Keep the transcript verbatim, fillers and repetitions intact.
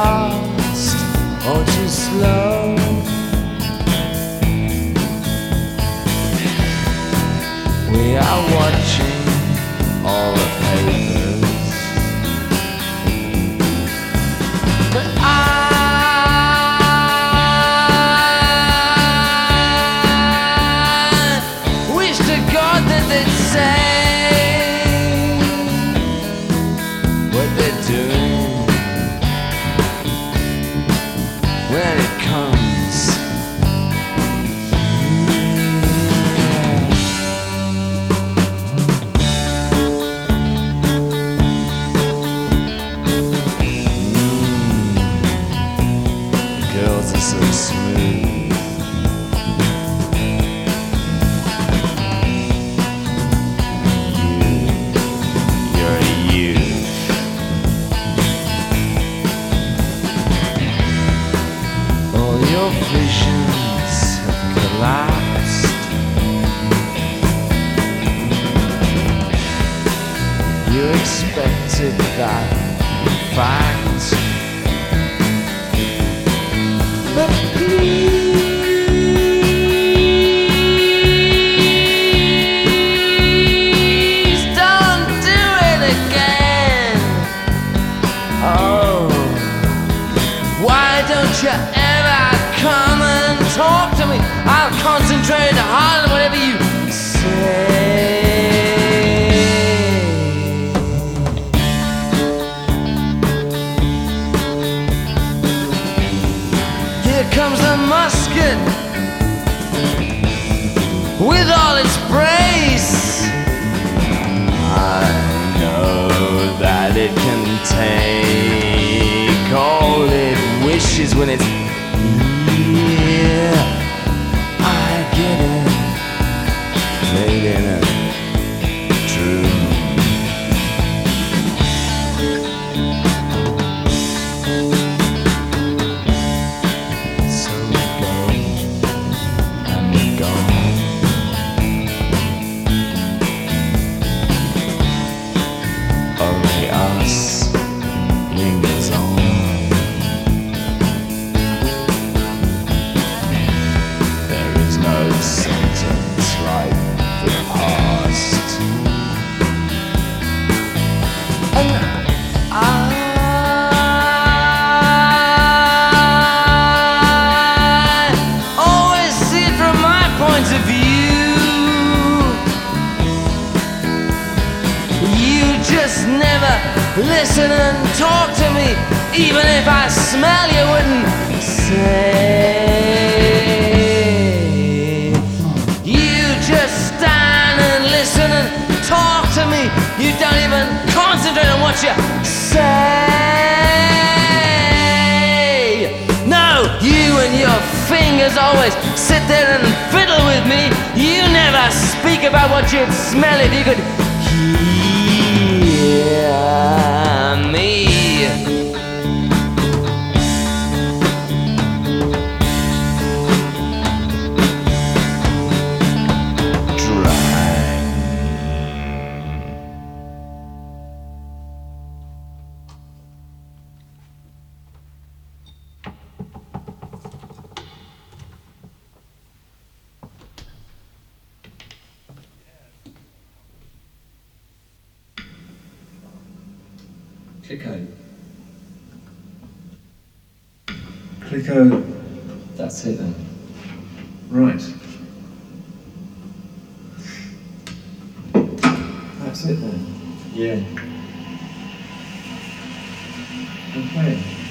fast or too slow. We are watching all the papers, but I wish to God that they'd say what they're doing when it comes. Girls are so smooth. You, you're a youth. All your visions have collapsed. You expected that fact. But please don't do it again. Oh, why don't you ever come and talk to me? I'll concentrate hard on whatever you say. Here comes the musket with all its brace. I know that it can take all it wishes when it's here. I get it, played in a dream. So go and be gone. Only us lingers on. There is no sentence like the past. And I always see it from my point of view. You just never listen and talk to me. Even if I smell you wouldn't say. You just stand and listen and talk to me. You don't even concentrate on what you say. No, you and your fingers always sit there and fiddle with me. You never speak about what you'd smell if you could hear me. Clicko. Clicko, That's it then. right. That's it then. Yeah. Okay.